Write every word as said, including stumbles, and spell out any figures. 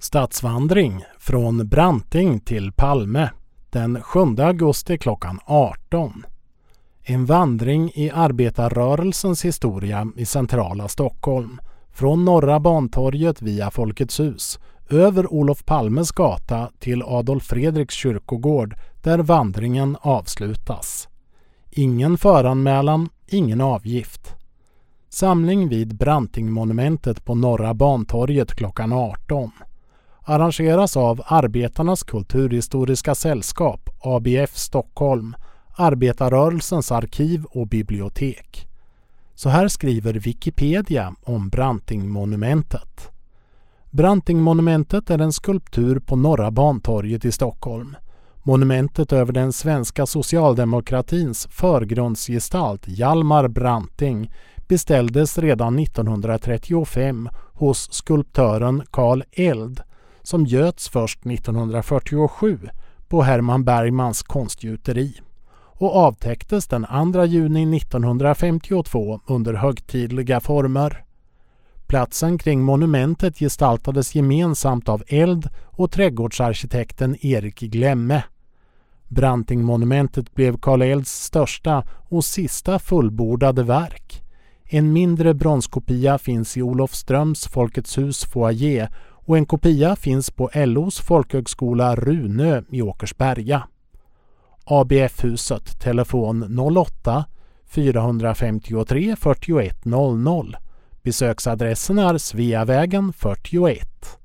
Stadsvandring från Branting till Palme den sjunde augusti klockan arton. En vandring i arbetarrörelsens historia i centrala Stockholm. Från Norra Bantorget via Folkets hus, över Olof Palmes gata till Adolf Fredriks kyrkogård där vandringen avslutas. Ingen föranmälan, ingen avgift. Samling vid Brantingmonumentet på Norra Bantorget klockan arton. Arrangeras av Arbetarnas kulturhistoriska sällskap, A B F Stockholm, Arbetarrörelsens arkiv och bibliotek. Så här skriver Wikipedia om Brantingmonumentet. Brantingmonumentet är en skulptur på Norra Bantorget i Stockholm. Monumentet över den svenska socialdemokratins förgrundsgestalt Hjalmar Branting beställdes redan nittonhundratrettiofem hos skulptören Carl Eld, som göts först nittonhundrafyrtiosju på Herman Bergmans konstgjuteri och avtäcktes den andra juni nittonhundrafemtiotvå under högtidliga former. Platsen kring monumentet gestaltades gemensamt av Eld och trädgårdsarkitekten Erik Glemme. Brantingmonumentet blev Carl Elds största och sista fullbordade verk. En mindre bronskopia finns i Olofströms Folkets hus foyer och en kopia finns på L O:s folkhögskola Runö i Åkersberga. A B F-huset, telefon noll åtta fyra fem tre fyrtioett noll noll. Besöksadressen är Sveavägen fyrtioett.